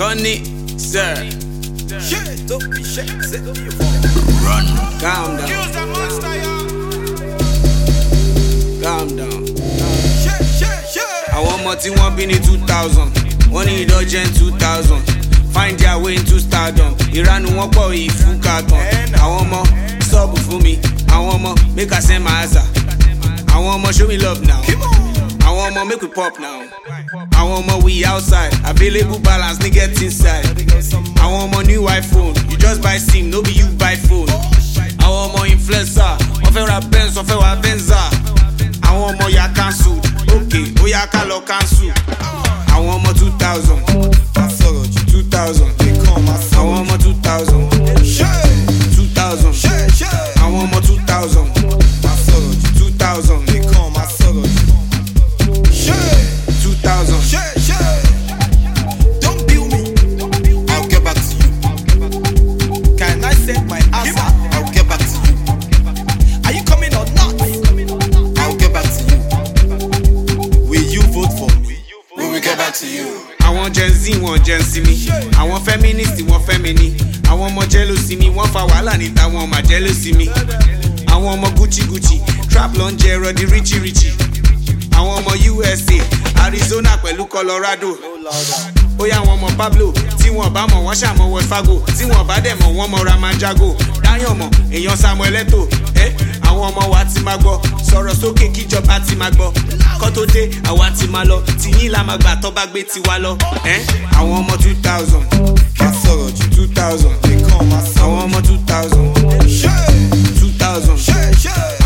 Tony, sir. Run. Calm down. Calm down. Àwọn ọmọ tí wọ́n bí ní 2000, wọ́n ní ìdọ́jẹ́ ní 2000. Find their way into stardom. Ìranu wọn pọ̀ ìfúkàtàn. Àwọn ọmọ sọ́ọ̀bù fún mi. Àwọn ọmọ make I send my answer. Àwọn ọmọ show me love now. Àwọn ọmọ make we pop now. Àwọn ọmọ we outside. Available balance ní get inside. Àwọn ọmọ new iPhone. You just buy SIM, no be you buy phone. Àwọn ọmọ influencer. Wọ́n fẹ́ ra Benz, wọ́n fẹ́ ra Venza. Àwọn ọmọ ya cancel. Okay, ó yá ká lọ cancel. Àwọn ọmọ 2000. 2000. Àwọn ọmọ 2000. 2000. Àwọn ọmọ 2000. 2000. 2000. Don't bill me. I'll get back to you. Can I send my answer? I'll get back to you. Are you coming or not? I'll get back to you. Will you vote for me? We will get back to you. Àwọn Gen Z wọn Gen Z mi. Àwọn feminist wọn femini. Àwọn ọmọ jealousy mi wọ́n fa wàhálà níta wọn mà jealousy mi. Àwọn ọmọ Gucci Gucci trap ló ń jẹ ẹrọ di richie richie. Àwọn ọmọ USA Arizona pẹ̀lú Colorado. Ó yá àwọn ọmọ Pablo tí wọ́n bá mọ̀ wọ́n ṣàmọ̀ Wells Fargo tí wọ́n bá dẹ̀ mọ̀ wọ́n mọ̀ Ramanjago. Dáyàn mọ̀ èèyàn Samuel Eto'o. Àwọn ọmọ wa ti máa gbọ́ sọ̀rọ̀ sókè kíjọba ti máa gbọ́. Kọ́ tó dé àwa ti máa lọ tìyín la máa gbà tó bá gbé tiwa lọ. Àwọn ọmọ 2000. 2000. Àwọn ọmọ 2000. 2000.